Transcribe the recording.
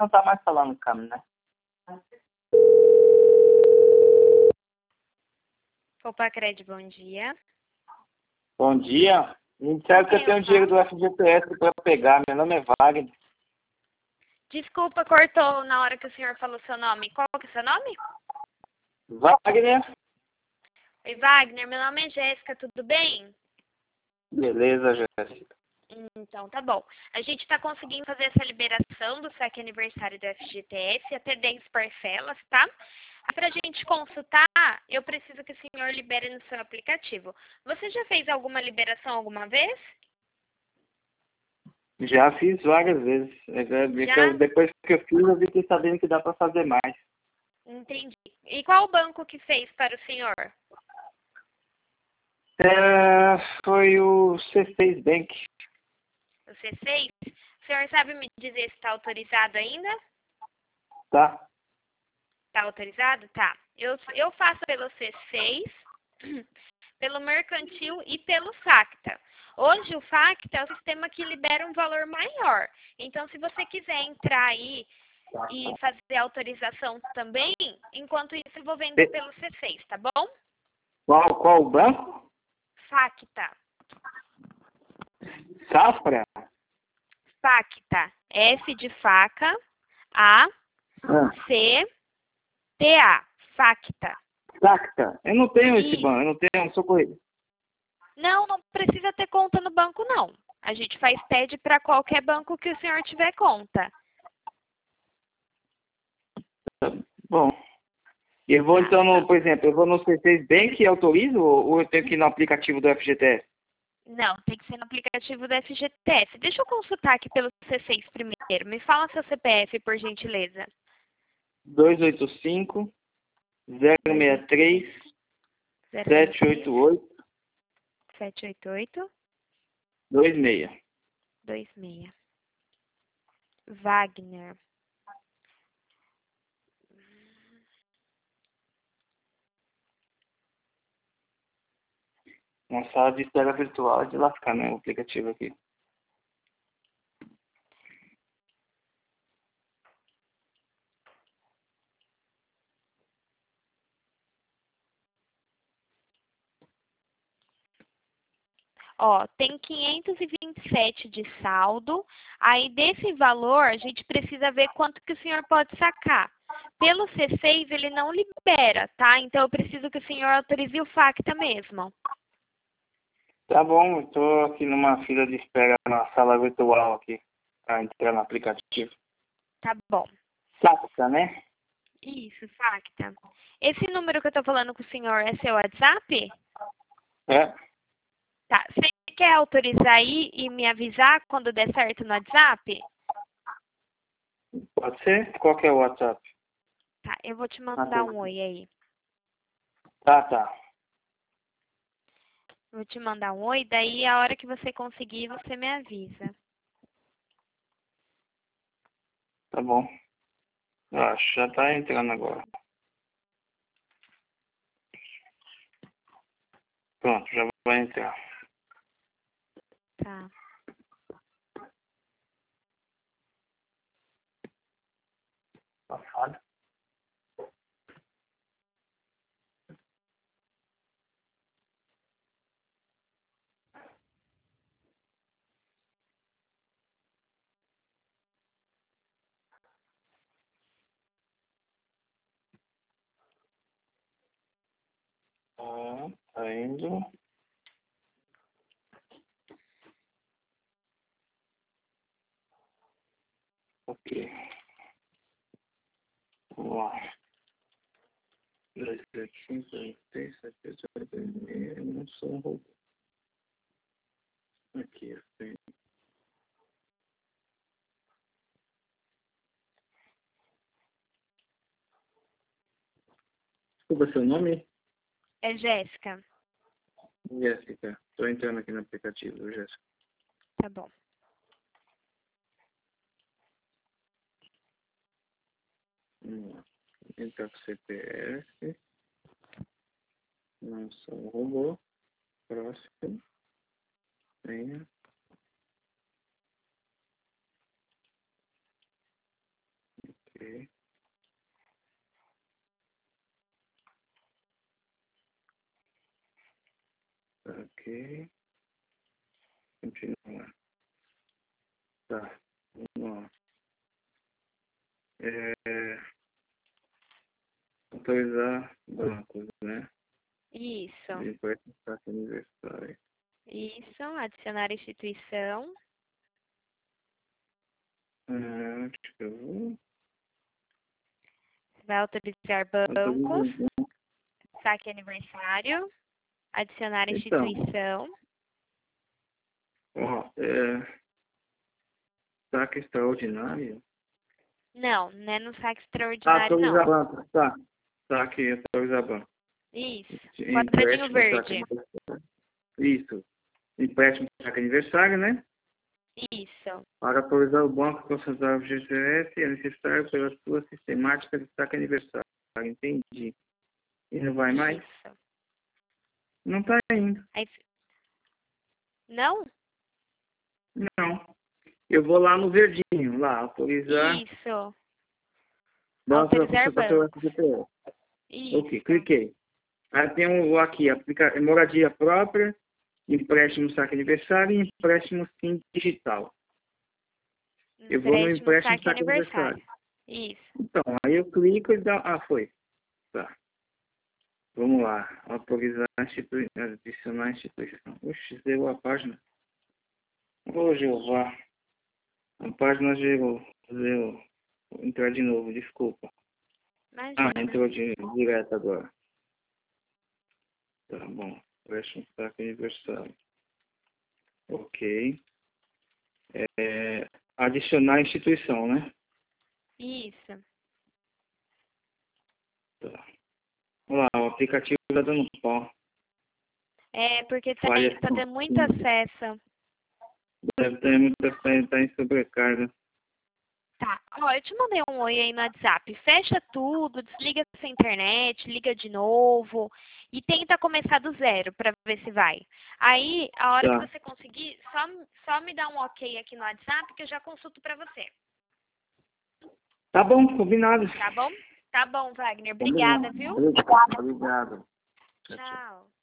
não tá mais falando com né? Copacred, bom dia. Bom dia. Me disseram que eu tenho dinheiro do FGTS para pegar. Meu nome é Wagner. Desculpa, cortou na hora que o senhor falou seu nome. Qual que é o seu nome? Wagner. Oi, Wagner. Meu nome é Jéssica, tudo bem? Beleza, Jéssica. Então, tá bom. A gente está conseguindo fazer essa liberação do saque aniversário do FGTS até 10 parcelas, tá? Para a gente consultar, eu preciso que o senhor libere no seu aplicativo. Você já fez alguma liberação alguma vez? Já fiz várias vezes. Já? Depois que eu fiz, eu fiquei sabendo que dá para fazer mais. Entendi. E qual banco que fez para o senhor? Foi o C6 Bank. O C6? O senhor sabe me dizer se está autorizado ainda? Tá? Está autorizado? Tá. Eu faço pelo C6, pelo Mercantil e pelo Facta. Hoje o Facta é o sistema que libera um valor maior. Então, se você quiser entrar aí e fazer a autorização também, enquanto isso eu vou vendo pelo C6, tá bom? Qual o banco? Facta. Safra? Facta. F de faca, A, C, T-A. Facta. Facta. Eu não tenho esse banco, eu não tenho, sou correio. Não precisa ter conta no banco, não. A gente faz TED para qualquer banco que o senhor tiver conta. Bom. Eu vou então, por exemplo, eu vou no C6 Bank e autorizo ou eu tenho que ir no aplicativo do FGTS? Não, tem que ser no aplicativo do FGTS. Deixa eu consultar aqui pelo C6 primeiro. Me fala seu CPF, por gentileza. 285 063 788 788 26. 26. Wagner. Uma sala de espera virtual de lascar, né? O aplicativo aqui. Ó, tem 527 de saldo. Aí, desse valor, a gente precisa ver quanto que o senhor pode sacar. Pelo C6, ele não libera, tá? Então, eu preciso que o senhor autorize o Facta mesmo. Tá bom, eu tô aqui numa fila de espera na sala virtual aqui, para entrar no aplicativo. Tá bom. Facta, né? Isso, Facta. Esse número que eu tô falando com o senhor é seu WhatsApp? É. Tá. Você quer autorizar aí e me avisar quando der certo no WhatsApp? Pode ser? Qual que é o WhatsApp? Tá, eu vou te mandar um oi aí. Tá. Vou te mandar um oi, daí a hora que você conseguir, você me avisa. Tá bom. Acho, já tá entrando agora. Pronto, já vai entrar. Tá. Safado. Tá indo. Ok. Vamos lá. 2, 3, 5, 6, 7, 8, 9, não sou um robô. Aqui, assim. Desculpa seu nome? É Jéssica. Jéssica. Tô entrando aqui no aplicativo, Jéssica. Tá bom. Vamos lá. Entrar com CPF. Não sou um robô. Próximo. Venha. Ok. Continuar. Tá. Vamos lá. Autorizar bancos, né? Isso. Empréstimo saque aniversário. Isso. Adicionar instituição. Acho que eu vou. Vai autorizar bancos. Saque aniversário. Adicionar Então, instituição. ó, saque extraordinário. Não, não é no saque extraordinário, Autorizar não. banco, tá. Saque, autorizar banco. Isso. Empréstimo, Quadradinho verde. saque aniversário. Isso. Empréstimo, saque aniversário, né? Isso. Para autorizar o banco a consultar o GCS, é necessário pela sua sistemática de saque aniversário. Entendi. E não vai mais? Isso. Não tá indo. Aí, não? Não. Eu vou lá no verdinho, lá, autorizar. Isso. Banco para Autorizar consultar pela bancos. GCS. Isso. Ok, cliquei. Aí tem aqui, moradia própria, empréstimo saque aniversário e empréstimo sim digital. Eu vou no empréstimo saque aniversário. Isso. Então, aí eu clico e dá. Ah, foi. Tá. Vamos lá. Autorizar adicionar instituição. Oxe, zerou a página. Ô, Jeová. A página zerou. Zerou. Vou entrar de novo, desculpa. Ah, Imagina. entrou direto agora. Tá bom. Empréstimo saque aniversário. Ok. Adicionar instituição, né? Isso. Tá. Olha lá, o aplicativo tá dando pau. É, porque tá Falha. tendo muito acesso. Deve ter muita tá em sobrecarga. Tá. Ó, eu te mandei um oi aí no WhatsApp. Fecha tudo, desliga essa internet, liga de novo e tenta começar do zero pra ver se vai. Aí, a hora Tá. que você conseguir, só me dá um ok aqui no WhatsApp que eu já consulto pra você. Tá bom, combinado. Tá bom? Tá bom, Wagner. Combinado. Obrigada, viu? Obrigado. Tchau.